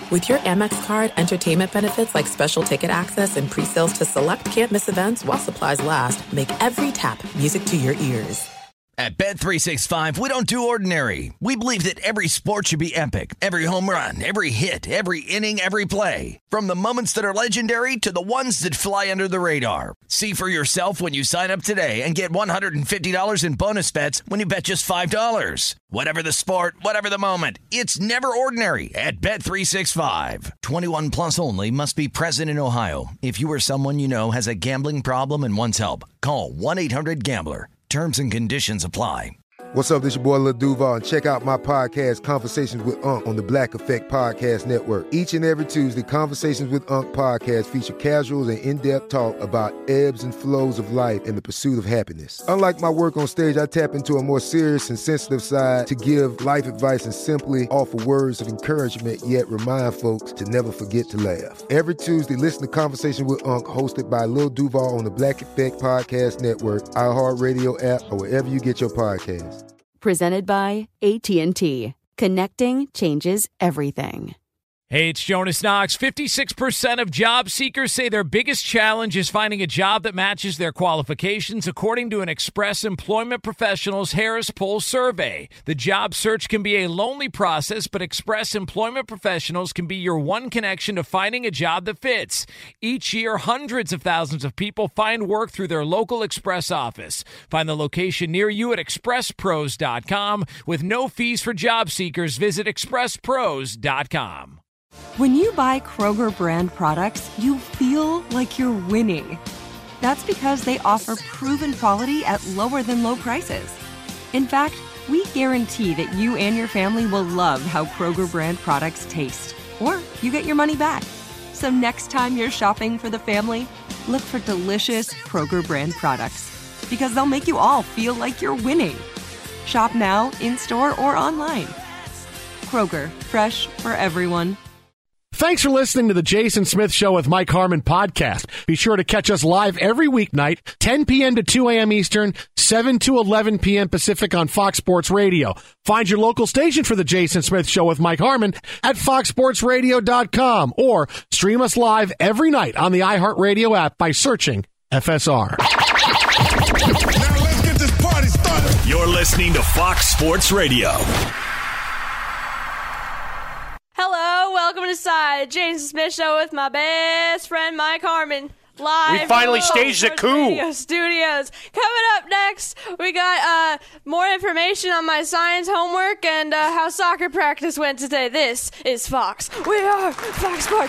With your Amex card, entertainment benefits like special ticket access and pre-sales to select can't-miss events while supplies last make every tap music to your ears. At Bet365, we don't do ordinary. We believe that every sport should be epic. Every home run, every hit, every inning, every play. From the moments that are legendary to the ones that fly under the radar. See for yourself when you sign up today and get $150 in bonus bets when you bet just $5. Whatever the sport, whatever the moment, it's never ordinary at Bet365. 21 plus only. Must be present in Ohio. If you or someone you know has a gambling problem and wants help, call 1-800-GAMBLER. Terms and conditions apply. What's up, this your boy Lil Duval, and check out my podcast, Conversations with Unc, on the Black Effect Podcast Network. Each and every Tuesday, Conversations with Unc podcast feature casual and in-depth talk about ebbs and flows of life and the pursuit of happiness. Unlike my work on stage, I tap into a more serious and sensitive side to give life advice and simply offer words of encouragement, yet remind folks to never forget to laugh. Every Tuesday, listen to Conversation with Unc, hosted by Lil Duval on the Black Effect Podcast Network, iHeartRadio app, or wherever you get your podcasts. Presented by AT&T. Connecting changes everything. Hey, it's Jonas Knox. 56% of job seekers say their biggest challenge is finding a job that matches their qualifications, according to an Express Employment Professionals Harris Poll survey. The job search can be a lonely process, but Express Employment Professionals can be your one connection to finding a job that fits. Each year, hundreds of thousands of people find work through their local Express office. Find the location near you at expresspros.com. With no fees for job seekers, visit expresspros.com. When you buy Kroger brand products, you feel like you're winning. That's because they offer proven quality at lower than low prices. In fact, we guarantee that you and your family will love how Kroger brand products taste, or you get your money back. So next time you're shopping for the family, look for delicious Kroger brand products, because they'll make you all feel like you're winning. Shop now, in-store, or online. Kroger, fresh for everyone. Thanks for listening to the Jason Smith Show with Mike Harmon podcast. Be sure to catch us live every weeknight, 10 p.m. to 2 a.m. Eastern, 7 to 11 p.m. Pacific on Fox Sports Radio. Find your local station for the Jason Smith Show with Mike Harmon at foxsportsradio.com or stream us live every night on the iHeartRadio app by searching FSR. Now let's get this party started. You're listening to Fox Sports Radio. Hello, welcome to the Jason Smith Show with my best friend Mike Harmon. Live. We finally staged a coup. Studios. Coming up next, we got more information on my science homework and how soccer practice went today. This is Fox. We are Fox Sports.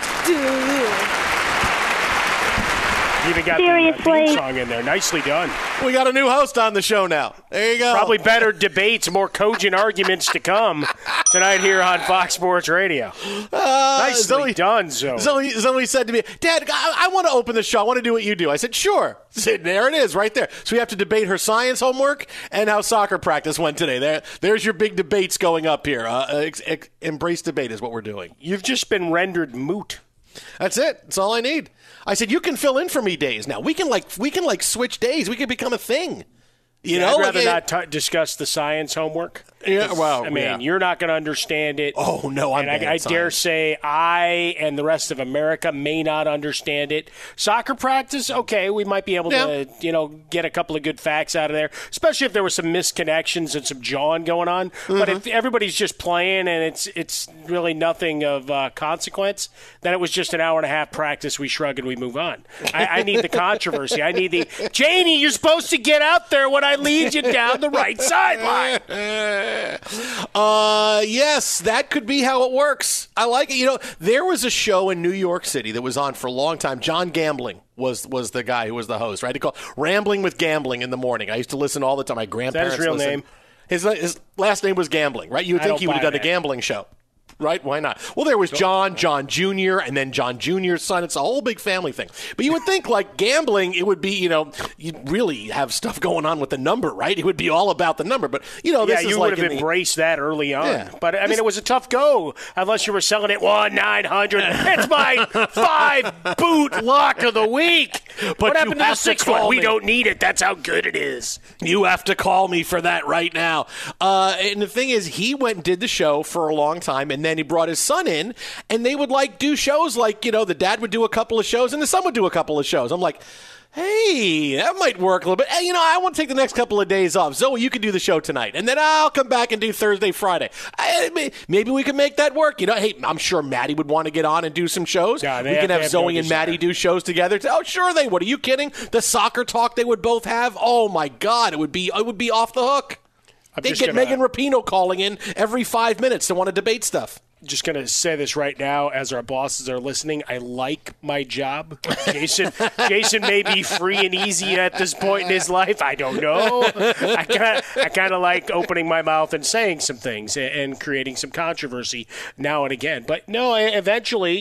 You even got the theme song in there. Nicely done. We got a new host on the show now. There you go. Probably better debates, more cogent arguments to come tonight here on Fox Sports Radio. Nicely done, Zoe. Zoe said to me, Dad, I want to open the show. I want to do what you do. I said, sure. There it is right there. So we have to debate her science homework and how soccer practice went today. There's your big debates going up here. Embrace debate is what we're doing. You've just been rendered moot. That's it. That's all I need. I said, you can fill in for me days now. We can switch days. We can become a thing. I'd rather not discuss the science homework. Yeah, well, I mean, you're not going to understand it. Oh, no, I'm bad I dare say I and the rest of America may not understand it. Soccer practice, okay, we might be able to, get a couple of good facts out of there, especially if there were some misconnections and some jawing going on. Mm-hmm. But if everybody's just playing and it's really nothing of consequence, then it was just an hour and a half practice. We shrug and we move on. I need the controversy. I need the, Janie, you're supposed to get out there when I lead you down the right sideline. Yes, that could be how it works. I like it. There was a show in New York City that was on for a long time. John Gambling was the guy who was the host, right? They call Rambling with Gambling in the morning. I used to listen all the time. My grandparents Is that his real listened. name? His last name was Gambling, right? You would think he would have done a gambling show. Right? Why not? Well, there was John Jr., and then John Jr.'s son. It's a whole big family thing. But you would think, like, gambling, it would be, you'd really have stuff going on with the number, right? It would be all about the number. But, this is you like would have embraced that early on. Yeah. But, I mean, it was a tough go, unless you were selling it 1-900. It's my 5-boot lock of the week. But what happened to the 6th one? We me. don't need it. That's how good it is. You have to call me for that right now. And the thing is, he went and did the show for a long time, and then he brought his son in, and they would like do shows like, the dad would do a couple of shows and the son would do a couple of shows. I'm like, hey, that might work a little bit. Hey, I want to take the next couple of days off. Zoe, you can do the show tonight. And then I'll come back and do Thursday, Friday. Maybe we can make that work. Hey, I'm sure Maddie would want to get on and do some shows. Yeah, we can have Zoe and Maddie do shows together. Oh, sure they would. Are you kidding? The soccer talk they would both have? Oh, my God. It would be off the hook. They'd get Megan Rapinoe calling in every 5 minutes to want to debate stuff. Just going to say this right now as our bosses are listening. I like my job. Jason may be free and easy at this point in his life. I don't know. I kind of like opening my mouth and saying some things and creating some controversy now and again. But no, eventually,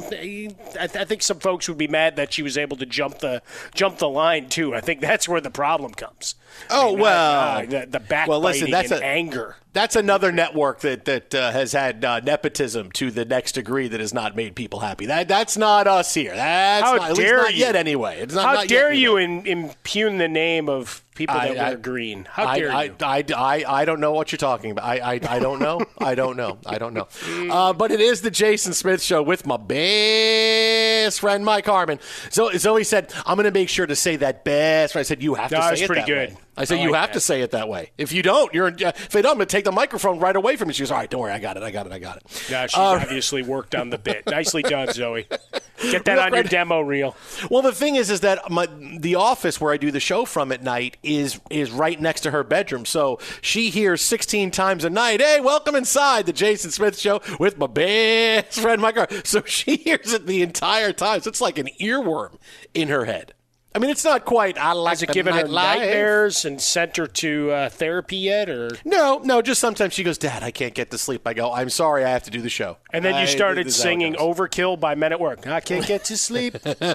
I think some folks would be mad that she was able to jump the line too. I think that's where the problem comes. Oh, the backbiting and anger. That's another network that has had nepotism to the next degree that has not made people happy. That's not us here. At least not yet anyway. It's not, How dare you impugn the name of people that wear green? How dare you? I don't know what you're talking about. I don't know. I don't know. But it is the Jason Smith Show with my best friend, Mike Harmon. Zoe said, I'm going to make sure to say that best friend. I said, you have to say it that way. I said, you have to say it that way. If you don't, if they don't, I'm going to take the microphone right away from you. She goes, all right, don't worry, I got it. Yeah, she's obviously worked on the bit. Nicely done, Zoe. Get that on your demo reel. Well, the thing is that the office where I do the show from at night is right next to her bedroom. So she hears 16 times a night, hey, welcome inside the Jason Smith Show with my best friend, Mike Harmon. So she hears it the entire time. So it's like an earworm in her head. I mean, it's not quite. Has it given her nightmares and sent her to therapy yet, or no? Just sometimes she goes, Dad, I can't get to sleep. I go, I'm sorry, I have to do the show. And then you started singing "Overkill" by Men at Work. I can't get to sleep.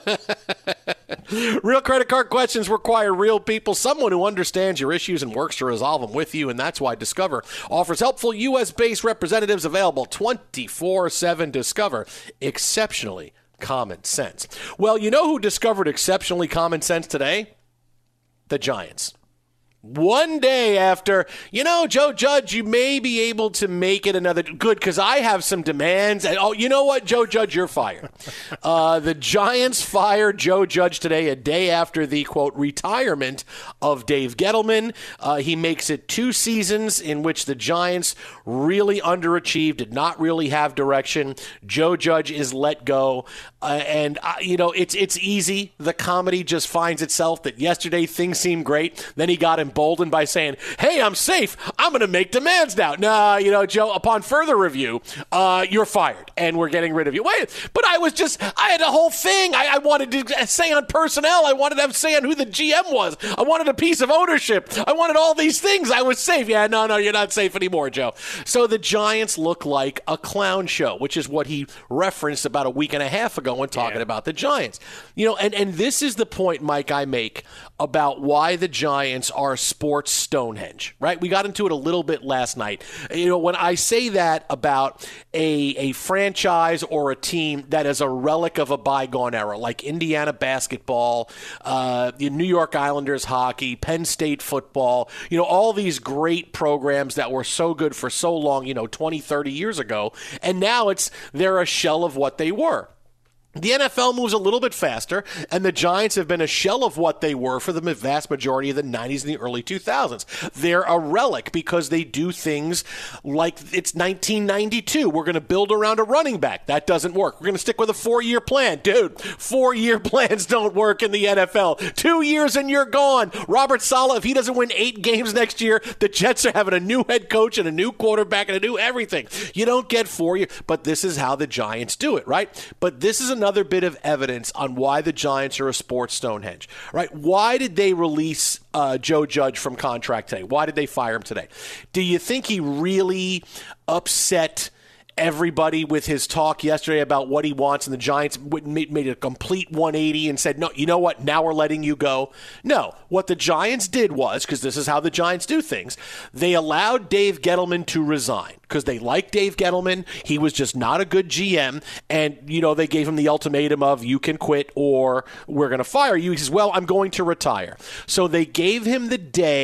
Real credit card questions require real people, someone who understands your issues and works to resolve them with you, and that's why Discover offers helpful U.S.-based representatives available 24/7. Discover, exceptionally common sense. Well, you know who discovered exceptionally common sense today? The Giants. One day after, Joe Judge, you may be able to make it another good because I have some demands. And, you know what, Joe Judge, you're fired. The Giants fired Joe Judge today, a day after the, quote, retirement of Dave Gettleman. He makes it 2 seasons in which the Giants really underachieved, did not really have direction. Joe Judge is let go. It's easy. The comedy just finds itself that yesterday things seemed great. Then he got emboldened by saying, hey, I'm safe. I'm going to make demands now. No, Joe, upon further review, you're fired and we're getting rid of you. Wait, but I had a whole thing. I wanted to say on personnel. I wanted to have say on who the GM was. I wanted a piece of ownership. I wanted all these things. I was safe. Yeah, no, you're not safe anymore, Joe. So the Giants look like a clown show, which is what he referenced about a week and a half ago when talking about the Giants. And this is the point, Mike, I make about why the Giants are sports Stonehenge, right? We got into it a little bit last night. When I say that about a franchise or a team that is a relic of a bygone era, like Indiana basketball, the New York Islanders hockey, Penn State football, all these great programs that were so good for so long, 20, 30 years ago, and now they're a shell of what they were. The NFL moves a little bit faster, and the Giants have been a shell of what they were for the vast majority of the 90s and the early 2000s. They're a relic because they do things like it's 1992. We're going to build around a running back. That doesn't work. We're going to stick with a 4-year plan. Dude, 4-year plans don't work in the NFL. 2 years and you're gone. Robert Saleh, if he doesn't win 8 games next year, the Jets are having a new head coach and a new quarterback and a new everything. You don't get 4 years, but this is how the Giants do it, right? But this is another bit of evidence on why the Giants are a sports Stonehenge, right? Why did they release Joe Judge from contract today? Why did they fire him today? Do you think he really upset everybody with his talk yesterday about what he wants, and the Giants made a complete 180 and said, no, you know what, now we're letting you go? No. What the Giants did was, because this is how the Giants do things, they allowed Dave Gettleman to resign because they liked Dave Gettleman. He was just not a good GM, and, they gave him the ultimatum of you can quit or we're going to fire you. He says, well, I'm going to retire. So they gave him the day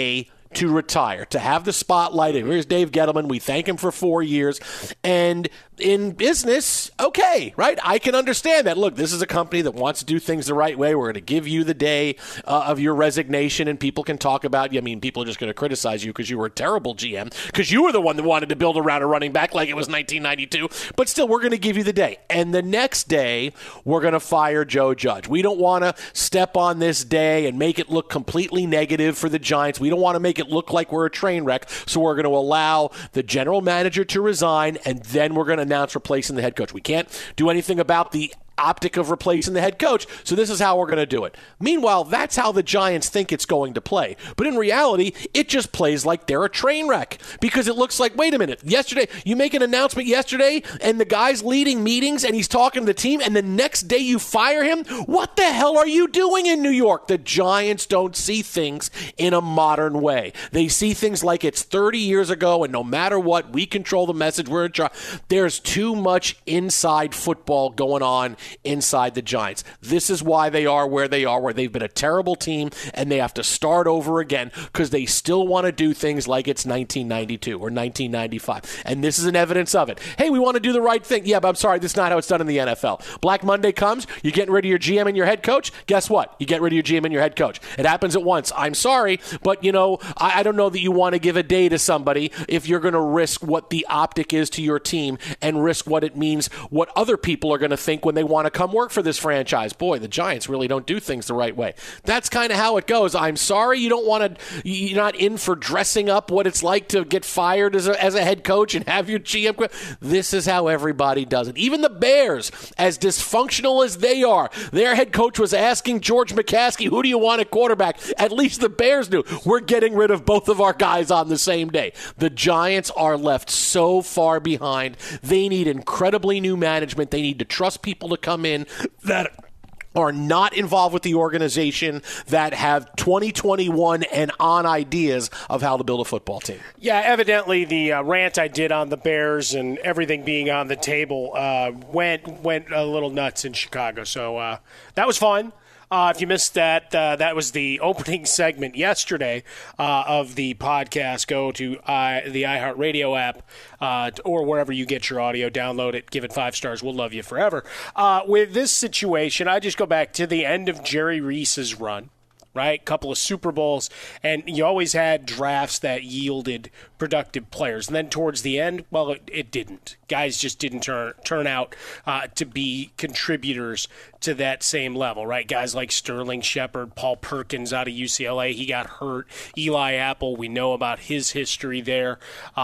to retire, to have the spotlight. And here's Dave Gettleman. We thank him for 4 years. And in business, okay, right? I can understand that. Look, this is a company that wants to do things the right way. We're going to give you the day of your resignation, and people can talk about you. I mean, people are just going to criticize you because you were a terrible GM, because you were the one that wanted to build around a running back like it was 1992. But still, we're going to give you the day. And the next day, we're going to fire Joe Judge. We don't want to step on this day and make it look completely negative for the Giants. We don't want to make it look like we're a train wreck. So we're going to allow the general manager to resign, and then we're going to announce replacing the head coach. We can't do anything about the optic of replacing the head coach, so this is how we're going to do it. Meanwhile, that's how the Giants think it's going to play. But in reality, it just plays like they're a train wreck, because it looks like, wait a minute, yesterday, you make an announcement yesterday, and the guy's leading meetings, and he's talking to the team, and the next day you fire him? What the hell are you doing in New York? The Giants don't see things in a modern way. They see things like it's 30 years ago, and no matter what, we control the message. We're in charge. There's too much inside football going on inside the Giants. This is why they are where they are, where they've been a terrible team and they have to start over again because they still want to do things like it's 1992 or 1995. And this is an evidence of it. Hey, we want to do the right thing. Yeah, but I'm sorry, this is not how it's done in the NFL. Black Monday comes, you're getting rid of your GM and your head coach. Guess what? You get rid of your GM and your head coach. It happens at once. I'm sorry, but I don't know that you want to give a day to somebody if you're going to risk what the optic is to your team and risk what it means, what other people are going to think when they want to come work for this franchise. Boy, the Giants really don't do things the right way. That's kind of how it goes. I'm sorry you don't want to, you're not in for dressing up what it's like to get fired as a head coach and have your GM quit. This is how everybody does it. Even the Bears, as dysfunctional as they are, their head coach was asking George McCaskey, who do you want at quarterback? At least the Bears knew, we're getting rid of both of our guys on the same day. The Giants are left so far behind. They need incredibly new management. They need to trust people to come in that are not involved with the organization, that have 2021 and on ideas of how to build a football team. Yeah, evidently the rant I did on the Bears and everything being on the table went a little nuts in Chicago. So that was fun. If you missed that, that was the opening segment yesterday of the podcast. Go to the iHeartRadio app or wherever you get your audio. Download it. Give it 5 stars. We'll love you forever. With this situation, I just go back to the end of Jerry Reese's run. Right? Couple of Super Bowls, and you always had drafts that yielded productive players. And then towards the end, well, it didn't. Guys just didn't turn out to be contributors to that same level, right? Guys like Sterling Shepard, Paul Perkins out of UCLA, he got hurt. Eli Apple, we know about his history there,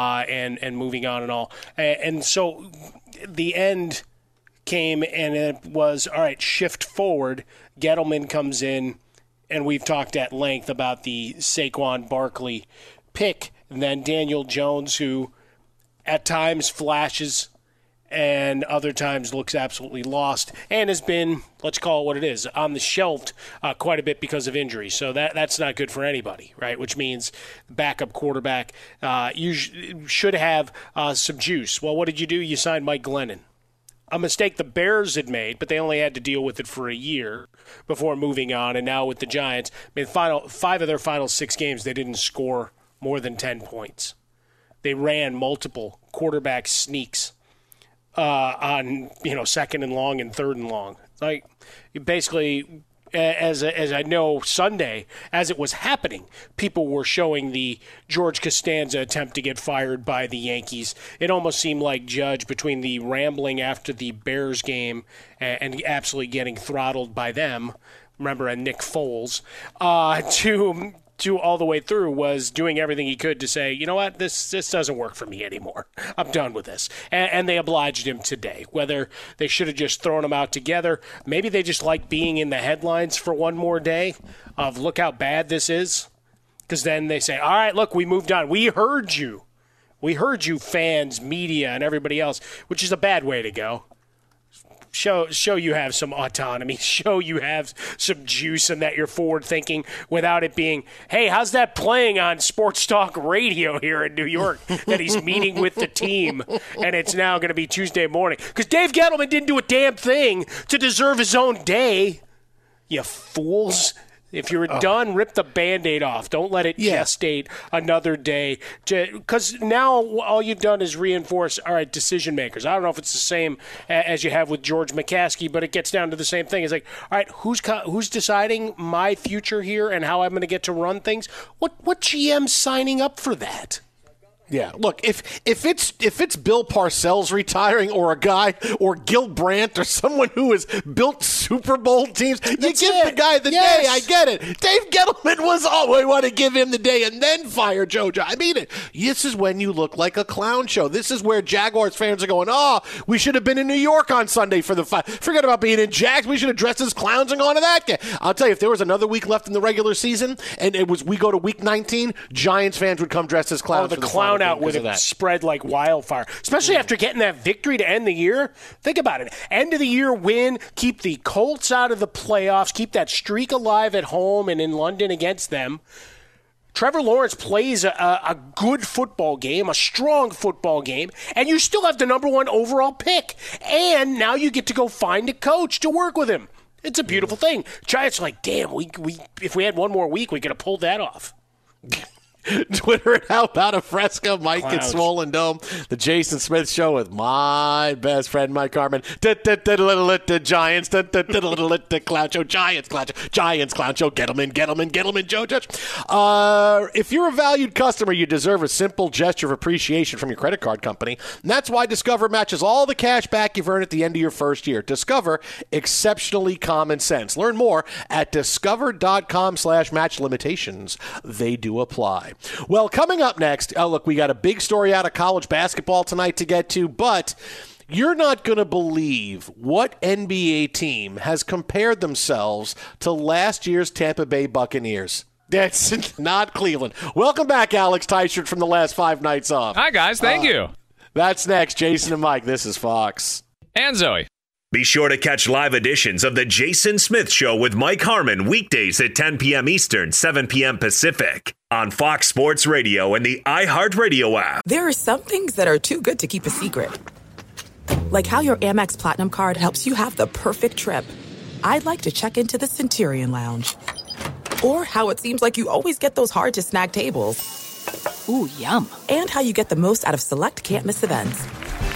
and moving on and all. And so the end came, and it was, all right, shift forward. Gettleman comes in, and we've talked at length about the Saquon Barkley pick, and then Daniel Jones, who at times flashes and other times looks absolutely lost and has been, let's call it what it is, on the shelf quite a bit because of injury. So that's not good for anybody, right? Which means backup quarterback you should have some juice. Well, what did you do? You signed Mike Glennon. A mistake the Bears had made, but they only had to deal with it for a year before moving on. And now with the Giants, I mean, 5 of their final 6 games, they didn't score more than 10 points. They ran multiple quarterback sneaks on second and long and third and long. Like basically, as I know, Sunday, as it was happening, people were showing the George Costanza attempt to get fired by the Yankees. It almost seemed like Judge, between the rambling after the Bears game and absolutely getting throttled by them, remember, and Nick Foles, to all the way through, was doing everything he could to say, you know what, this doesn't work for me anymore. I'm done with this. And they obliged him today. Whether they should have just thrown him out together, maybe they just like being in the headlines for one more day of look how bad this is. Because then they say, all right, look, we moved on. We heard you. We heard you, fans, media, and everybody else, which is a bad way to go. Show you have some autonomy. Show you have some juice and that you're forward thinking without it being, hey, how's that playing on Sports Talk Radio here in New York that he's meeting with the team and it's now going to be Tuesday morning? Because Dave Gettleman didn't do a damn thing to deserve his own day. You fools. If you're done, rip the Band-Aid off. Don't let it gestate another day. Because now all you've done is reinforce, all right, decision makers. I don't know if it's the same as you have with George McCaskey, but it gets down to the same thing. It's like, all right, who's deciding my future here and how I'm going to get to run things? What GM's signing up for that? Yeah, look, if it's Bill Parcells retiring or a guy or Gil Brandt or someone who has built Super Bowl teams, you give the guy the day. I get it. Dave Gettleman was we want to give him the day and then fire Joe. I mean, this is when you look like a clown show. This is where Jaguars fans are going, we should have been in New York on Sunday for the fight. Forget about being in Jags. We should have dressed as clowns and gone to that game. I'll tell you, if there was another week left in the regular season and we go to week 19, Giants fans would come dressed as clowns. The clown out with it spread like wildfire, especially after getting that victory to end the year. Think about it. End of the year win, keep the Colts out of the playoffs, keep that streak alive at home and in London against them. Trevor Lawrence plays a good football game, a strong football game, and you still have the number 1 overall pick. And now you get to go find a coach to work with him. It's a beautiful thing. Giants are like, damn, we if we had one more week, we could have pulled that off. Twitter at How About a Fresca, Mike at Swollen Dome, the Jason Smith Show with my best friend Mike Harmon. Giants, Clown Show, Giants, Clown Show, Gettleman, Joe Judge. If you're a valued customer, you deserve a simple gesture of appreciation from your credit card company. And that's why Discover matches all the cash back you've earned at the end of your first year. Discover, exceptionally common sense. Learn more at discover.com/match limitations. They do apply. Well, coming up next, look, we got a big story out of college basketball tonight to get to, but you're not going to believe what NBA team has compared themselves to last year's Tampa Bay Buccaneers. That's not Cleveland. Welcome back, Alex Teichert from the last 5 nights off. Hi, guys. Thank you. That's next. Jason and Mike, this is Fox. And Zoe. Be sure to catch live editions of The Jason Smith Show with Mike Harmon weekdays at 10 p.m. Eastern, 7 p.m. Pacific on Fox Sports Radio and the iHeartRadio app. There are some things that are too good to keep a secret. Like how your Amex Platinum card helps you have the perfect trip. I'd like to check into the Centurion Lounge. Or how it seems like you always get those hard-to-snag tables. Ooh, yum. And how you get the most out of select can't-miss events.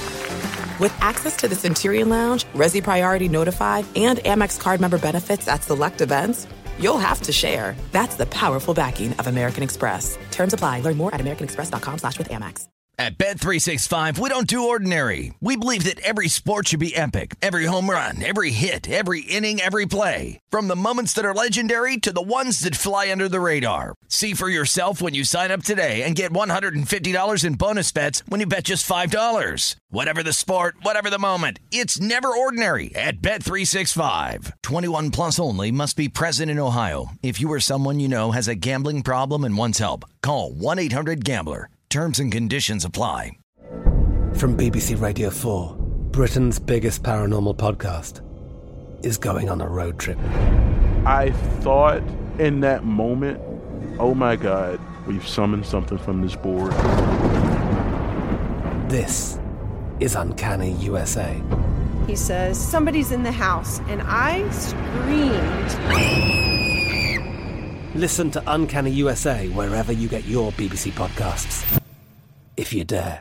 With access to the Centurion Lounge, Resi Priority Notified, and Amex card member benefits at select events, you'll have to share. That's the powerful backing of American Express. Terms apply. Learn more at americanexpress.com/withAmex. At Bet365, we don't do ordinary. We believe that every sport should be epic. Every home run, every hit, every inning, every play. From the moments that are legendary to the ones that fly under the radar. See for yourself when you sign up today and get $150 in bonus bets when you bet just $5. Whatever the sport, whatever the moment, it's never ordinary at Bet365. 21 plus only. Must be present in Ohio. If you or someone you know has a gambling problem and wants help, call 1-800-GAMBLER. Terms and conditions apply. From BBC Radio 4, Britain's biggest paranormal podcast is going on a road trip. I thought in that moment, oh my God, we've summoned something from this board. This is Uncanny USA. He says, somebody's in the house, and I screamed. Listen to Uncanny USA wherever you get your BBC podcasts, if you dare.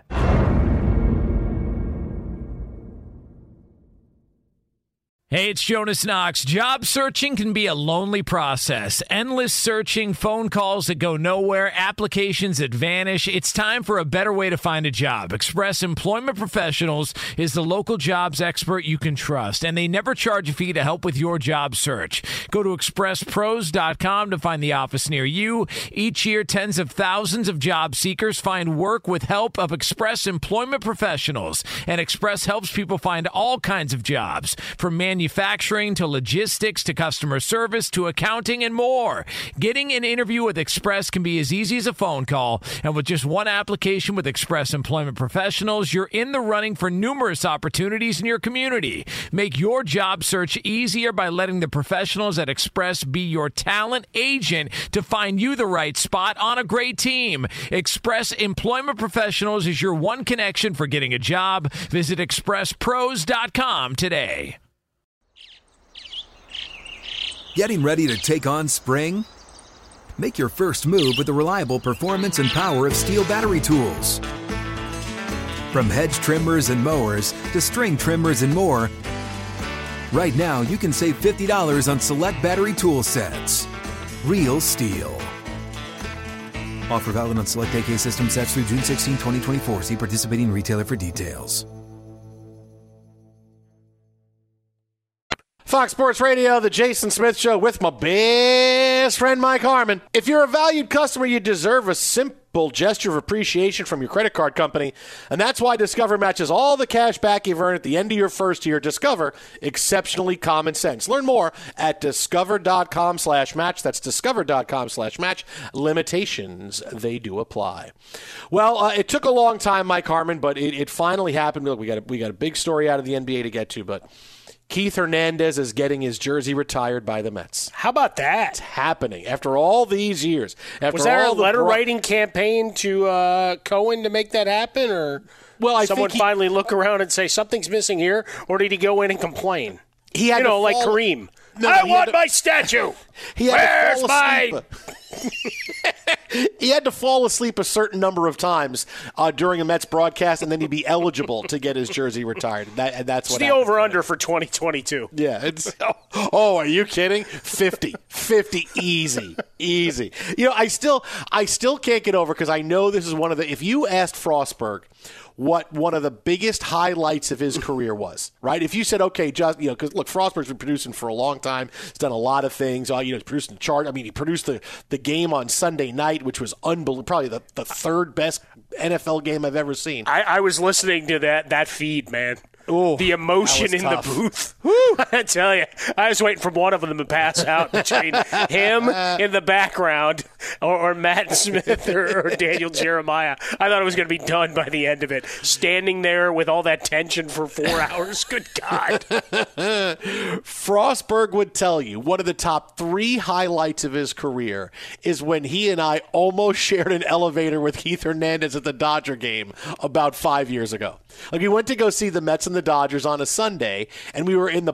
Hey, it's Jonas Knox. Job searching can be a lonely process. Endless searching, phone calls that go nowhere, applications that vanish. It's time for a better way to find a job. Express Employment Professionals is the local jobs expert you can trust, and they never charge a fee to help with your job search. Go to expresspros.com to find the office near you. Each year, tens of thousands of job seekers find work with help of Express Employment Professionals, and Express helps people find all kinds of jobs, from manufacturing to logistics to customer service to accounting and more. Getting an interview with Express can be as easy as a phone call, and with just one application with Express Employment Professionals, you're in the running for numerous opportunities in your community. Make your job search easier by letting the professionals at Express be your talent agent to find you the right spot on a great team. Express Employment Professionals is your one connection for getting a job. Visit expresspros.com today. Getting ready to take on spring? Make your first move with the reliable performance and power of Steel battery tools. From hedge trimmers and mowers to string trimmers and more, right now you can save $50 on select battery tool sets. Real Steel. Offer valid on select AK system sets through June 16, 2024. See participating retailer for details. Fox Sports Radio, the Jason Smith Show with my best friend Mike Harmon. If you're a valued customer, you deserve a simple gesture of appreciation from your credit card company. And that's why Discover matches all the cash back you've earned at the end of your first year. Discover, exceptionally common sense. Learn more at discover.com/match. That's discover.com/match. Limitations, they do apply. Well, it took a long time, Mike Harmon, but it finally happened. Look, we got a big story out of the NBA to get to, but Keith Hernandez is getting his jersey retired by the Mets. How about that? It's happening after all these years. Was there a letter-writing campaign to Cohen to make that happen, or someone finally look around and say something's missing here, or did he go in and complain? He had like Kareem. I want my statue. Where's my... He had to fall asleep a certain number of times during a Mets broadcast, and then he'd be eligible to get his jersey retired. That's what the over-under for 2022. Yeah. Are you kidding? 50, easy. You know, I still can't get over, because I know this is one of the. If you asked Frostberg what one of the biggest highlights of his career was, right? If you said, okay, just, you know, because look, Frostberg's been producing for a long time. He's done a lot of things. He's produced the chart. I mean, he produced the game on Sunday night, which was unbelievable. Probably the third best NFL game I've ever seen. I was listening to that feed, man. Ooh, the emotion in the booth. I tell you, I was waiting for one of them to pass out between him in the background or Matt Smith or Daniel Jeremiah. I thought it was going to be done by the end of it. Standing there with all that tension for 4 hours. Good God. Frostberg would tell you one of the top 3 highlights of his career is when he and I almost shared an elevator with Keith Hernandez at the Dodger game about 5 years ago. Like, we went to go see the Mets and the Dodgers on a Sunday, and we were in the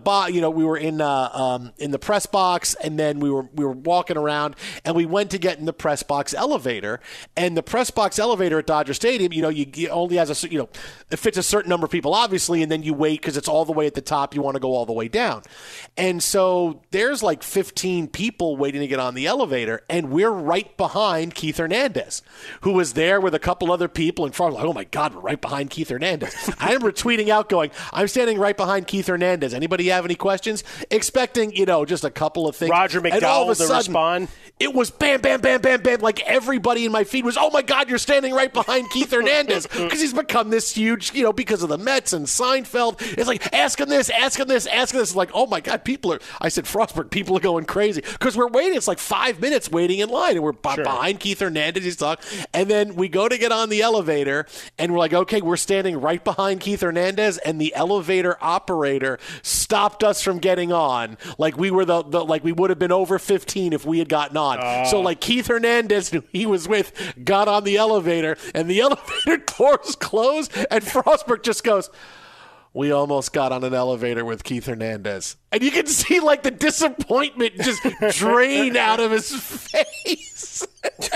in the press box, and then we were walking around, and we went to get in the press box elevator. And the press box elevator at Dodger Stadium, you only has it fits a certain number of people, obviously, and then you wait because it's all the way at the top. You want to go all the way down, and so there's like 15 people waiting to get on the elevator, and we're right behind Keith Hernandez, who was there with a couple other people, and like, oh my God, we're right behind Keith Hernandez. I remember tweeting out going, I'm standing right behind Keith Hernandez. Anybody have any questions? Expecting, just a couple of things. Roger McDowell to respond. It was bam, bam, bam, bam, bam. Like, everybody in my feed was, oh my God, you're standing right behind Keith Hernandez. Because he's become this huge, because of the Mets and Seinfeld. It's like, ask him this, ask him this, ask him this. It's like, oh my God, I said, Frostberg, people are going crazy. Because we're waiting. It's like 5 minutes waiting in line. And we're behind Keith Hernandez. He's talking. And then we go to get on the elevator. And we're like, okay, we're standing right behind Keith Hernandez. And the elevator operator stopped us from getting on. Like, we were like we would have been over 15 if we had gotten on. So like Keith Hernandez, who he was with, got on the elevator, and the elevator doors closed, and Frostberg just goes, we almost got on an elevator with Keith Hernandez. And you can see like the disappointment just drain out of his face.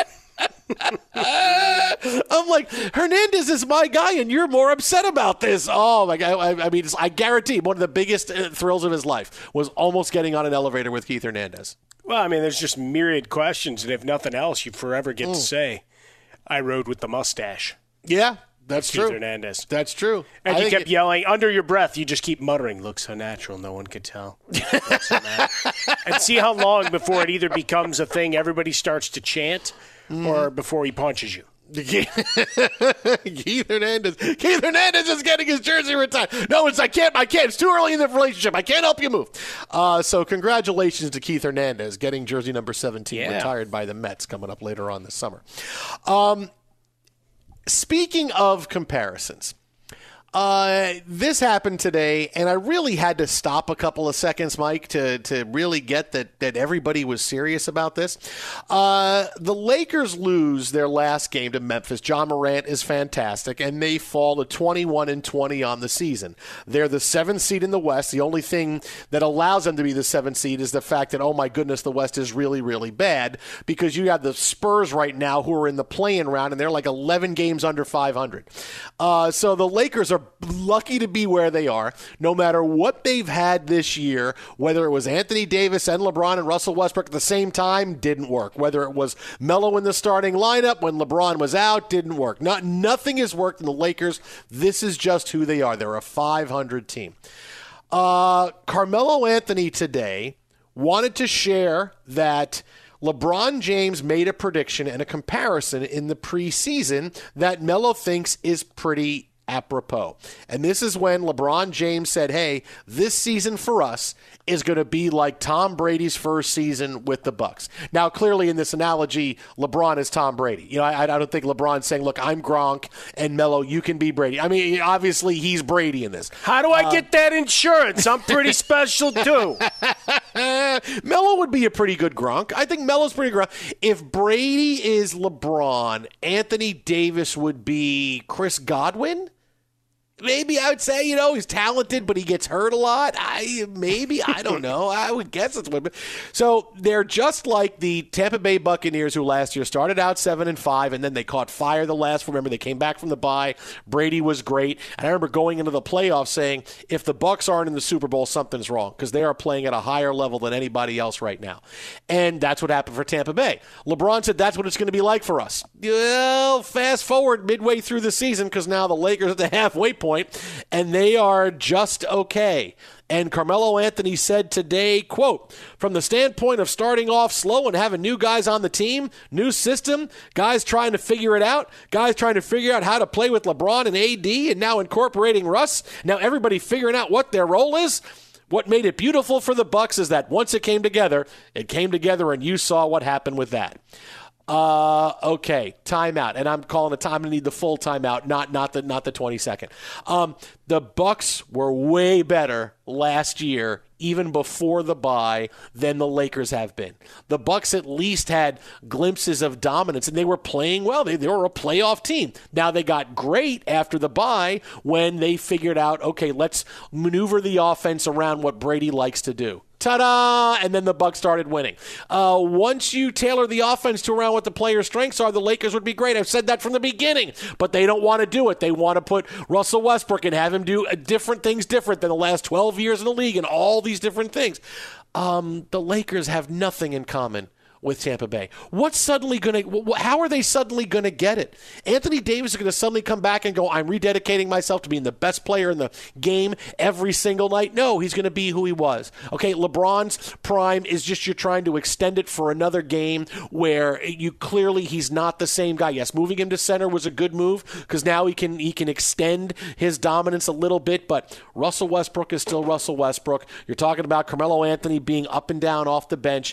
I'm like, Hernandez is my guy, and you're more upset about this. Oh my God! I mean, I guarantee one of the biggest thrills of his life was almost getting on an elevator with Keith Hernandez. Well, I mean, there's just myriad questions, and if nothing else, you forever get to say, "I rode with the mustache." Yeah, that's true. Keith Hernandez. That's true. And you kept yelling under your breath. You just keep muttering, "Looks so natural, no one could tell." So and see how long before it either becomes a thing everybody starts to chant, or before he punches you. Keith Hernandez is getting his jersey retired. No, I can't. It's too early in the relationship. I can't help you move. So congratulations to Keith Hernandez getting jersey number 17 retired by the Mets coming up later on this summer. Speaking of comparisons, This happened today, and I really had to stop a couple of seconds, Mike, to really get that everybody was serious about this. The Lakers lose their last game to Memphis. John Morant is fantastic, and they fall to 21-20 on the season. They're the 7th seed in the West. The only thing that allows them to be the 7th seed is the fact that, oh my goodness, the West is really, really bad, because you have the Spurs right now who are in the play-in round, and they're like 11 games under 500. So the Lakers are lucky to be where they are, no matter what they've had this year. Whether it was Anthony Davis and LeBron and Russell Westbrook at the same time, didn't work. Whether it was Melo in the starting lineup when LeBron was out, didn't work. Nothing has worked in the Lakers. This is just who they are. They're a 500 team. Carmelo Anthony today wanted to share that LeBron James made a prediction and a comparison in the preseason that Melo thinks is pretty apropos. And this is when LeBron James said, hey, this season for us is going to be like Tom Brady's first season with the Bucs. Now, clearly in this analogy, LeBron is Tom Brady. You know, I don't think LeBron's saying, look, I'm Gronk and Melo, you can be Brady. I mean, obviously he's Brady in this. How do I get that insurance? I'm pretty special too. Melo would be a pretty good Gronk. I think Melo's pretty Gronk. If Brady is LeBron, Anthony Davis would be Chris Godwin. Maybe I would say, you know, he's talented, but he gets hurt a lot. I don't know. I would guess it's what. So they're just like the Tampa Bay Buccaneers, who last year started out 7-5, and then they caught fire the last. Remember, they came back from the bye. Brady was great, and I remember going into the playoffs saying, if the Bucs aren't in the Super Bowl, something's wrong, because they are playing at a higher level than anybody else right now. And that's what happened for Tampa Bay. LeBron said that's what it's going to be like for us. Well, fast forward midway through the season, because now the Lakers at the halfway point, and they are just okay. And Carmelo Anthony said today, quote, from the standpoint of starting off slow and having new guys on the team, new system, guys trying to figure it out, guys trying to figure out how to play with LeBron and AD, and now incorporating Russ, now everybody figuring out what their role is. What made it beautiful for the Bucs is that once it came together, and you saw what happened with that. Okay, timeout, and I'm calling a time. I'm gonna need the full timeout, not the 20 second. The Bucs were way better last year, even before the bye, than the Lakers have been. The Bucs at least had glimpses of dominance, and they were playing well. They were a playoff team. Now they got great after the bye when they figured out, okay, let's maneuver the offense around what Brady likes to do. Ta-da! And then the Bucs started winning. Once you tailor the offense to around what the players' strengths are, the Lakers would be great. I've said that from the beginning, but they don't want to do it. They want to put Russell Westbrook and have him do different things different than the last 12 years in the league and all these different things. The Lakers have nothing in common with Tampa Bay. How are they suddenly going to get it? Anthony Davis is going to suddenly come back and go, I'm rededicating myself to being the best player in the game every single night. No, he's going to be who he was. Okay, LeBron's prime is just you're trying to extend it for another game where he's not the same guy. Yes, moving him to center was a good move because now he can extend his dominance a little bit, but Russell Westbrook is still Russell Westbrook. You're talking about Carmelo Anthony being up and down off the bench.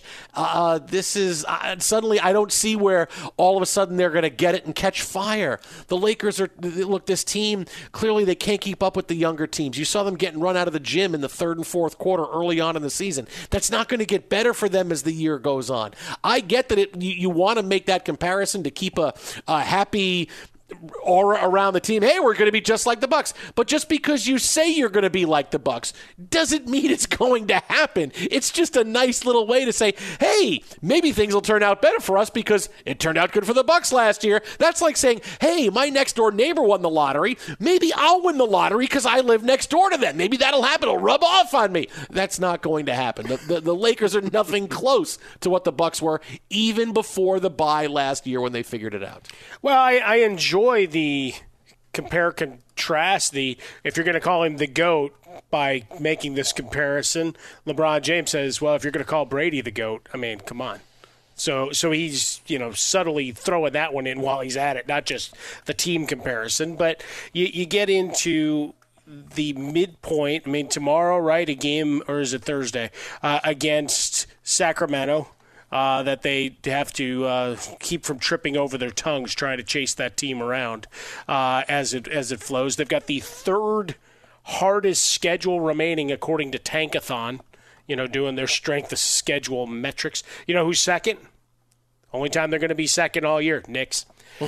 Suddenly I don't see where all of a sudden they're going to get it and catch fire. The Lakers this team, clearly they can't keep up with the younger teams. You saw them getting run out of the gym in the third and fourth quarter early on in the season. That's not going to get better for them as the year goes on. I get that you want to make that comparison to keep a happy aura around the team. Hey, we're going to be just like the Bucs. But just because you say you're going to be like the Bucs doesn't mean it's going to happen. It's just a nice little way to say, hey, maybe things will turn out better for us because it turned out good for the Bucs last year. That's like saying, hey, my next door neighbor won the lottery. Maybe I'll win the lottery because I live next door to them. Maybe that'll happen. It'll rub off on me. That's not going to happen. The Lakers are nothing close to what the Bucs were even before the bye last year when they figured it out. Well, I enjoy the compare-contrast, if you're going to call him the GOAT by making this comparison. LeBron James says, well, if you're going to call Brady the GOAT, I mean, come on. So he's, subtly throwing that one in while he's at it, not just the team comparison. But you get into the midpoint. I mean, tomorrow, right, a game, or is it Thursday, against Sacramento. that they have to keep from tripping over their tongues trying to chase that team around as it flows. They've got the third hardest schedule remaining according to Tankathon, doing their strength of schedule metrics. You know who's second? Only time they're going to be second all year, Knicks.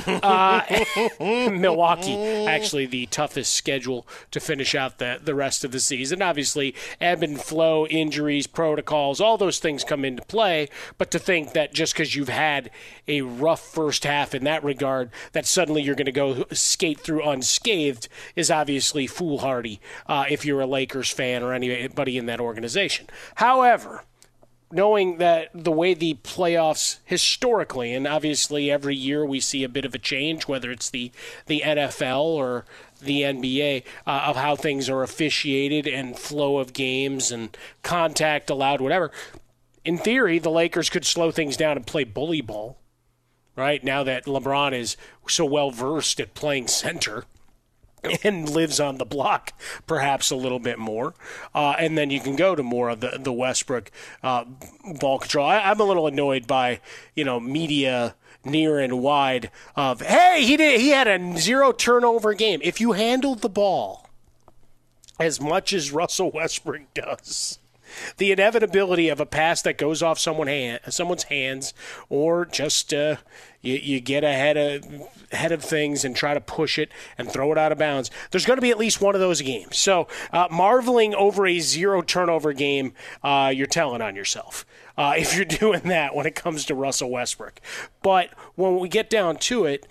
Milwaukee, actually the toughest schedule to finish out the rest of the season. Obviously, ebb and flow, injuries, protocols, all those things come into play. But to think that just because you've had a rough first half in that regard, that suddenly you're going to go skate through unscathed is obviously foolhardy if you're a Lakers fan or anybody in that organization. However, knowing that the way the playoffs historically, and obviously every year we see a bit of a change, whether it's the NFL or the NBA, of how things are officiated and flow of games and contact allowed, whatever. In theory, the Lakers could slow things down and play bully ball, right? Now that LeBron is so well-versed at playing center and lives on the block perhaps a little bit more. And then you can go to more of the Westbrook ball control. I'm a little annoyed by, media near and wide of, hey, he had a 0 turnover game. If you handled the ball as much as Russell Westbrook does, the inevitability of a pass that goes off someone's hands, or just you get ahead of things and try to push it and throw it out of bounds, there's going to be at least one of those games. So marveling over a 0 turnover game, you're telling on yourself if you're doing that when it comes to Russell Westbrook. But when we get down to it,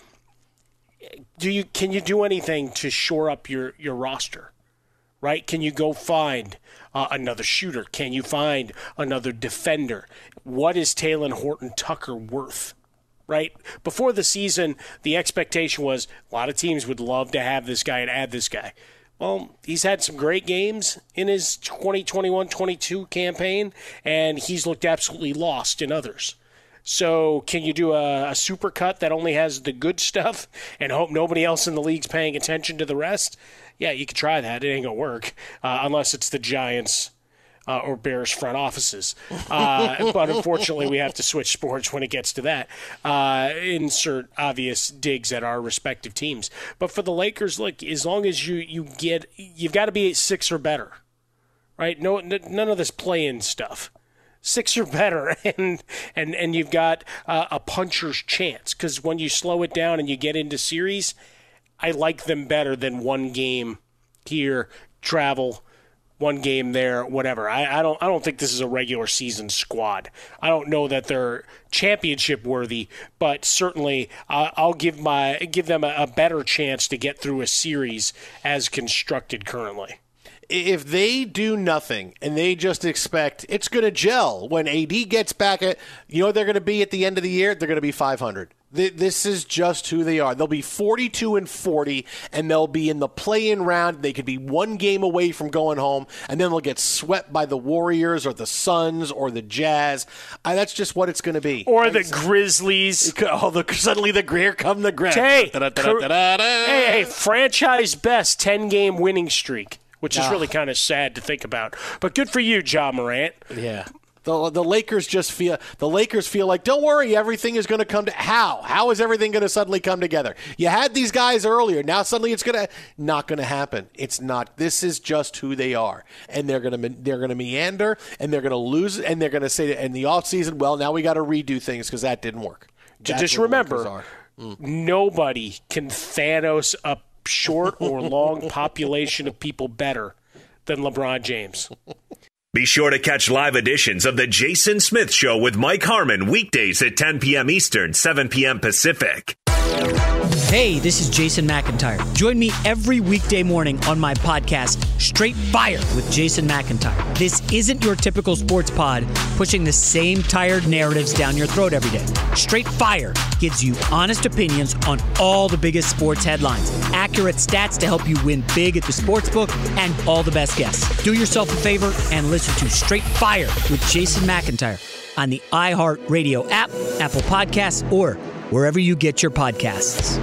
can you do anything to shore up your roster? Right? Can you go find another shooter? Can you find another defender? What is Talen Horton-Tucker worth? Right? Before the season, the expectation was a lot of teams would love to have this guy and add this guy. Well, he's had some great games in his 2021-22 campaign, and he's looked absolutely lost in others. So can you do a super cut that only has the good stuff and hope nobody else in the league's paying attention to the rest? Yeah, you could try that. It ain't going to work unless it's the Giants or Bears front offices. But unfortunately, we have to switch sports when it gets to that. Insert obvious digs at our respective teams. But for the Lakers, look, as long as you've got to be 6 or better, right? No, none of this play-in stuff. 6 or better, and you've got a puncher's chance. Because when you slow it down and you get into series, I like them better than one game here, travel, one game there, whatever. I don't think this is a regular season squad. I don't know that they're championship worthy, but certainly I'll give them a better chance to get through a series as constructed currently. If they do nothing and they just expect it's going to gel when AD gets back, they're going to be at the end of the year, they're going to be 500. This is just who they are. They'll be 42-40, and they'll be in the play-in round. They could be one game away from going home, and then they'll get swept by the Warriors or the Suns or the Jazz. That's just what it's going to be. Or the Grizzlies. Suddenly here come the Grizzlies. Hey, franchise best 10-game winning streak, which is really kind of sad to think about. But good for you, Ja Morant. Yeah. The Lakers feel like, don't worry, everything is going to come to how? How is everything going to suddenly come together? You had these guys earlier. Now suddenly it's not going to happen. It's not. This is just who they are. And they're going to meander, and they're going to lose, and they're going to say in the offseason, well, now we got to redo things because that didn't work. Just remember, nobody can Thanos a short or long population of people better than LeBron James. Be sure to catch live editions of The Jason Smith Show with Mike Harmon weekdays at 10 p.m. Eastern, 7 p.m. Pacific. Hey, this is Jason McIntyre. Join me every weekday morning on my podcast, Straight Fire with Jason McIntyre. This isn't your typical sports pod pushing the same tired narratives down your throat every day. Straight Fire gives you honest opinions on all the biggest sports headlines, accurate stats to help you win big at the sportsbook, and all the best guests. Do yourself a favor and listen to Straight Fire with Jason McIntyre on the iHeartRadio app, Apple Podcasts, or wherever you get your podcasts.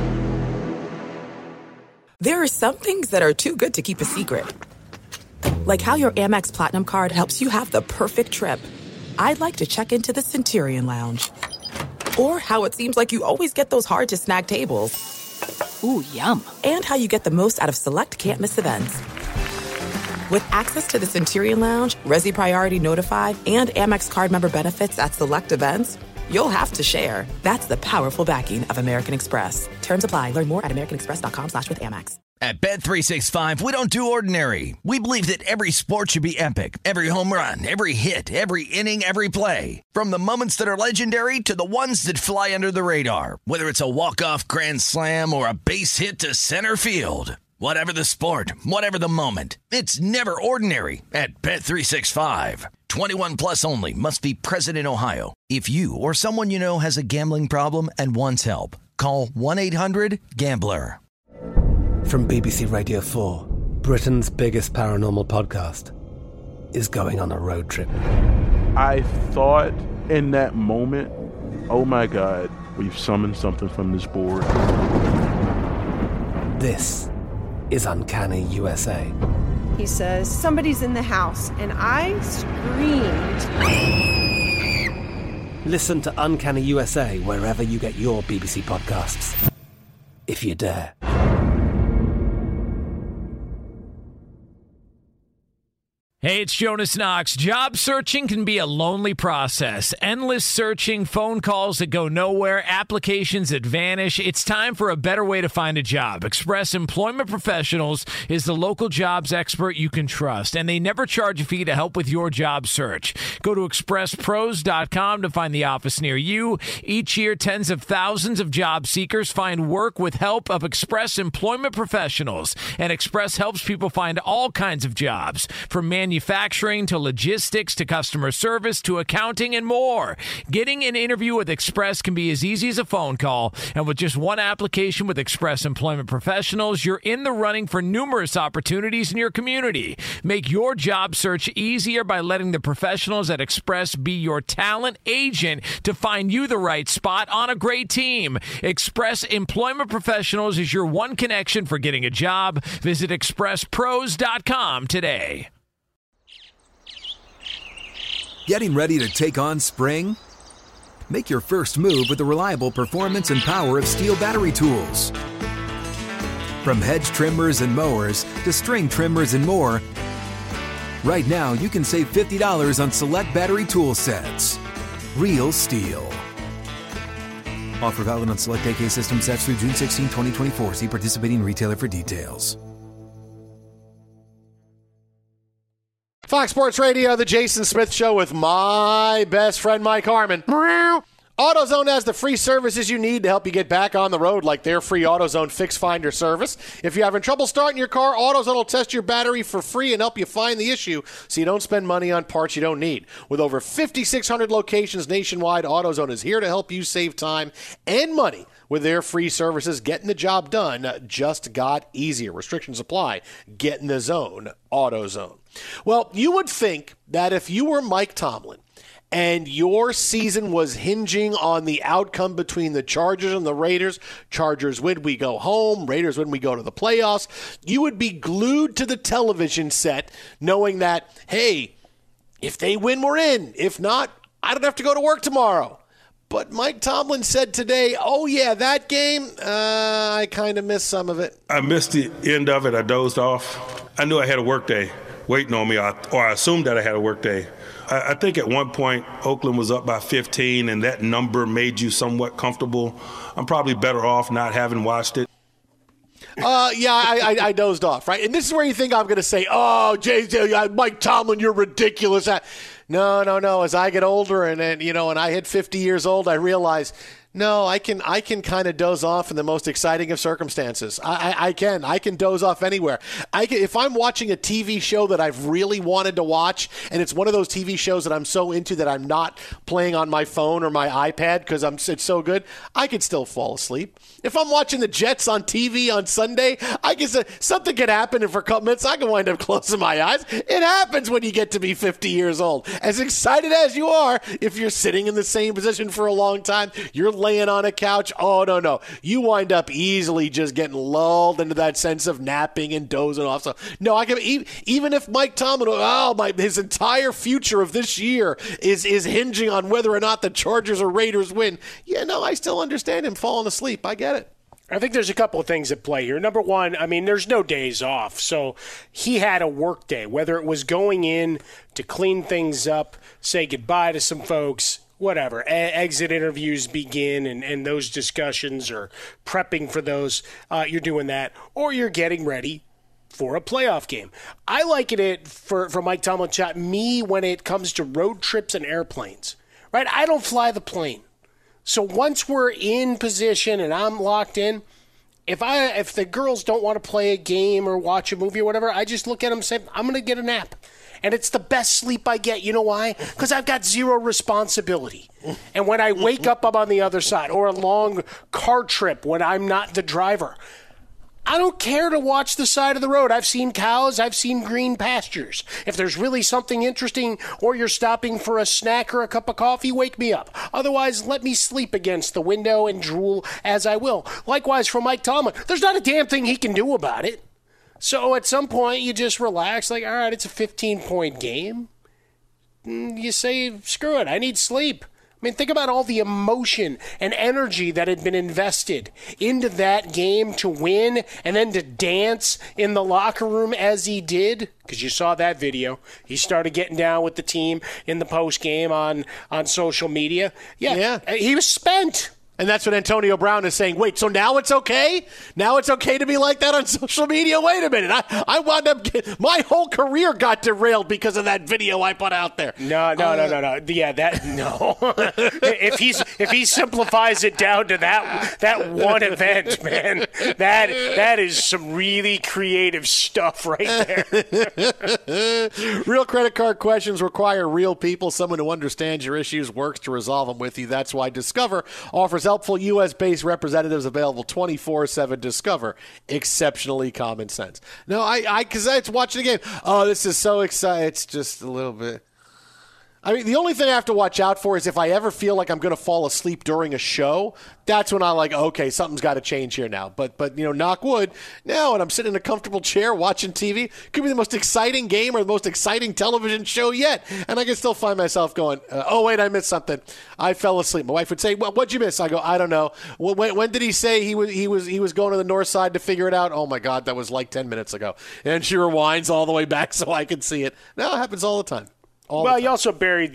There are some things that are too good to keep a secret. Like how your Amex Platinum card helps you have the perfect trip. I'd like to check into the Centurion Lounge. Or how it seems like you always get those hard-to-snag tables. Ooh, yum. And how you get the most out of select can't-miss events. With access to the Centurion Lounge, Resi Priority Notified, and Amex card member benefits at select events, you'll have to share. That's the powerful backing of American Express. Terms apply. Learn more at americanexpress.com/withAmex. At Bet365, we don't do ordinary. We believe that every sport should be epic. Every home run, every hit, every inning, every play. From the moments that are legendary to the ones that fly under the radar. Whether it's a walk-off grand slam or a base hit to center field. Whatever the sport, whatever the moment. It's never ordinary at Bet365. 21 plus only. Must be present in Ohio. If you or someone you know has a gambling problem and wants help, call 1-800-GAMBLER. From BBC Radio 4, Britain's biggest paranormal podcast is going on a road trip. I thought in that moment, oh my God, we've summoned something from this board. This is Uncanny USA. He says, somebody's in the house, and I screamed. Listen to Uncanny USA wherever you get your BBC podcasts, if you dare. Hey, it's Jonas Knox. Job searching can be a lonely process. Endless searching, phone calls that go nowhere, applications that vanish. It's time for a better way to find a job. Express Employment Professionals is the local jobs expert you can trust, and they never charge a fee to help with your job search. Go to expresspros.com to find the office near you. Each year, tens of thousands of job seekers find work with help of Express Employment Professionals. And Express helps people find all kinds of jobs, from manufacturing to logistics to customer service to accounting and more. Getting an interview with Express can be as easy as a phone call, and with just one application with Express Employment Professionals, you're in the running for numerous opportunities in your community. Make your job search easier by letting the professionals at Express be your talent agent to find you the right spot on a great team. Express Employment Professionals is your one connection for getting a job. Visit expresspros.com today. Getting ready to take on spring? Make your first move with the reliable performance and power of Steel battery tools. From hedge trimmers and mowers to string trimmers and more, right now you can save $50 on select battery tool sets. Real Steel. Offer valid on select AK system sets through June 16, 2024. See participating retailer for details. Fox Sports Radio, the Jason Smith Show with my best friend, Mike Harmon. AutoZone has the free services you need to help you get back on the road, like their free AutoZone Fix Finder service. If you're having trouble starting your car, AutoZone will test your battery for free and help you find the issue so you don't spend money on parts you don't need. With over 5,600 locations nationwide, AutoZone is here to help you save time and money. With their free services, getting the job done just got easier. Restrictions apply. Get in the zone. AutoZone. Well, you would think that if you were Mike Tomlin and your season was hinging on the outcome between the Chargers and the Raiders, Chargers win, we go home, Raiders win, we go to the playoffs, you would be glued to the television set knowing that, hey, if they win, we're in. If not, I don't have to go to work tomorrow. But Mike Tomlin said today, oh, yeah, that game, I kind of missed some of it. I missed the end of it. I dozed off. I knew I had a work day waiting on me, or I assumed that I had a work day. I think at one point Oakland was up by 15, and that number made you somewhat comfortable. I'm probably better off not having watched it. I dozed off, right? And this is where you think I'm going to say, oh, Mike Tomlin, you're ridiculous. No. As I get older and I hit 50 years old, I realize, no, I can kind of doze off in the most exciting of circumstances. I can doze off anywhere. If I'm watching a TV show that I've really wanted to watch, and it's one of those TV shows that I'm so into that I'm not playing on my phone or my iPad because it's so good, I could still fall asleep. If I'm watching the Jets on TV on Sunday, I guess something could happen, and for a couple minutes I can wind up closing my eyes. It happens when you get to be 50 years old. As excited as you are, if you're sitting in the same position for a long time, you're laying on a couch. Oh, no. You wind up easily just getting lulled into that sense of napping and dozing off. So, no, I can even if Mike Tomlin, his entire future of this year is hinging on whether or not the Chargers or Raiders win. Yeah, no, I still understand him falling asleep. I get it. I think there's a couple of things at play here. Number one, I mean, there's no days off. So he had a work day, whether it was going in to clean things up, say goodbye to some folks, whatever. Exit interviews begin and those discussions or prepping for those. You're doing that. Or you're getting ready for a playoff game. I liken it for Mike Tomlin, me when it comes to road trips and airplanes. Right? I don't fly the plane. So once we're in position and I'm locked in, if the girls don't want to play a game or watch a movie or whatever, I just look at them and say, I'm going to get a nap. And it's the best sleep I get. You know why? Because I've got zero responsibility. And when I wake up, I'm on the other side. Or a long car trip when I'm not the driver. I don't care to watch the side of the road. I've seen cows. I've seen green pastures. If there's really something interesting or you're stopping for a snack or a cup of coffee, wake me up. Otherwise, let me sleep against the window and drool as I will. Likewise for Mike Tomlin. There's not a damn thing he can do about it. So at some point, you just relax. Like, all right, it's a 15-point game. You say, screw it, I need sleep. I mean, think about all the emotion and energy that had been invested into that game to win and then to dance in the locker room as he did. Because you saw that video. He started getting down with the team in the post game on social media. Yeah, he was spent. And that's what Antonio Brown is saying. Wait, so now it's okay? Now it's okay to be like that on social media? Wait a minute. I wound up my whole career got derailed because of that video I put out there. No. Yeah, no. if he simplifies it down to that one event, man, that is some really creative stuff right there. Real credit card questions require real people, someone who understands your issues, works to resolve them with you. That's why Discover offers helpful U.S.-based representatives available 24/7. Discover, exceptionally common sense. No, because I was watching the game. Oh, this is so exciting. It's just a little bit. I mean, the only thing I have to watch out for is if I ever feel like I'm going to fall asleep during a show, that's when I'm like, okay, something's got to change here now. But knock wood, now, and I'm sitting in a comfortable chair watching TV, could be the most exciting game or the most exciting television show yet. And I can still find myself going, oh, wait, I missed something. I fell asleep. My wife would say, well, what'd you miss? I go, I don't know. Well, when did he say he was going to the north side to figure it out? Oh, my God, that was like 10 minutes ago. And she rewinds all the way back so I can see it. Now it happens all the time. Well, he also buried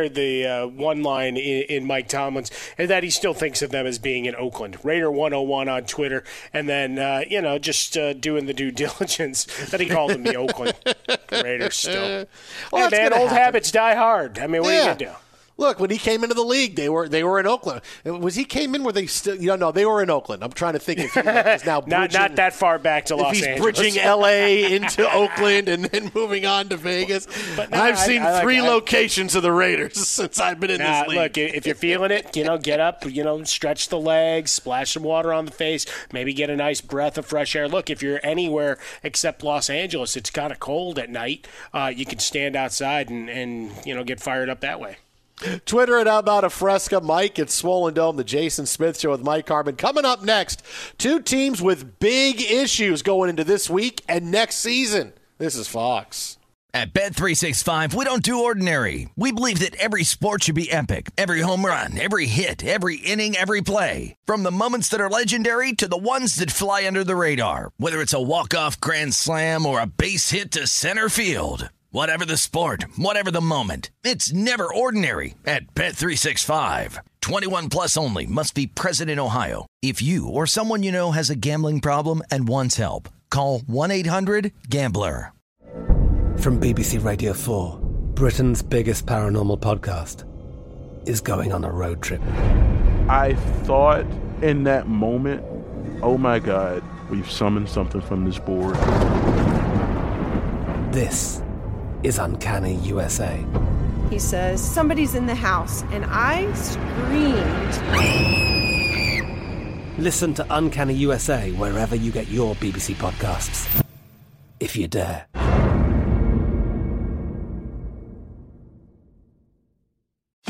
the one line in Mike Tomlin's, and that he still thinks of them as being in Oakland. Raider 101 on Twitter, and then just doing the due diligence that he called them the Oakland Raiders. Still, well, hey, man, old habits die hard. I mean, what are you gonna do? Look, when he came into the league, they were in Oakland. Was he came in where they still? No, they were in Oakland. I'm trying to think if he is now bridging, not that far back to Los Angeles. He's bridging L.A. into Oakland and then moving on to Vegas. But I've seen three locations of the Raiders since I've been in this league. Look, if you're feeling it, get up, stretch the legs, splash some water on the face, maybe get a nice breath of fresh air. Look, if you're anywhere except Los Angeles, it's kind of cold at night. You can stand outside and get fired up that way. Twitter at About a Fresca. Mike at Swollen Dome, the Jason Smith Show with Mike Harmon. Coming up next, two teams with big issues going into this week and next season. This is Fox. At Bet365, we don't do ordinary. We believe that every sport should be epic. Every home run, every hit, every inning, every play. From the moments that are legendary to the ones that fly under the radar. Whether it's a walk-off grand slam or a base hit to center field. Whatever the sport, whatever the moment, it's never ordinary at Bet365. 21 plus only. Must be present in Ohio. If you or someone you know has a gambling problem and wants help, call 1-800-GAMBLER. From BBC Radio 4, Britain's biggest paranormal podcast is going on a road trip. I thought in that moment, oh my God, we've summoned something from this board. This is Uncanny USA. He says, somebody's in the house, and I screamed. Listen to Uncanny USA wherever you get your BBC podcasts, if you dare.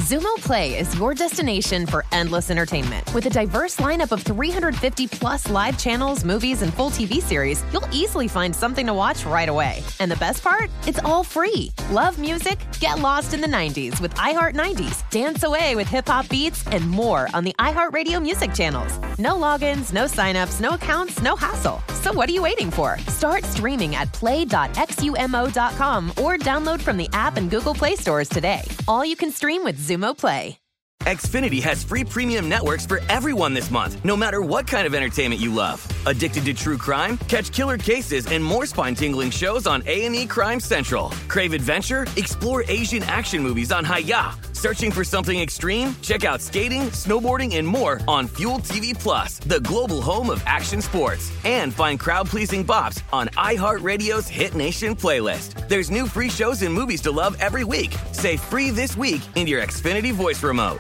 Zumo Play is your destination for endless entertainment. With a diverse lineup of 350 plus live channels, movies, and full TV series, you'll easily find something to watch right away. And the best part? It's all free. Love music? Get lost in the 90s with iHeart 90s, dance away with hip-hop beats, and more on the iHeartRadio music channels. No logins, no signups, no accounts, no hassle. So what are you waiting for? Start streaming at play.xumo.com or download from the app and Google Play stores today. All you can stream with Zumo Play. Xfinity has free premium networks for everyone this month, no matter what kind of entertainment you love. Addicted to true crime? Catch killer cases and more spine-tingling shows on A&E Crime Central. Crave adventure? Explore Asian action movies on Hi-Ya. Searching for something extreme? Check out skating, snowboarding, and more on Fuel TV Plus, the global home of action sports. And find crowd-pleasing bops on iHeartRadio's Hit Nation playlist. There's new free shows and movies to love every week. Say free this week in your Xfinity voice remote.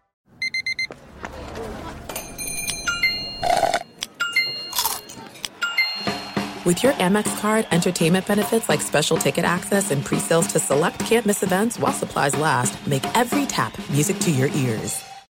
With your Amex card, entertainment benefits like special ticket access and pre-sales to select can't-miss events while supplies last make every tap music to your ears.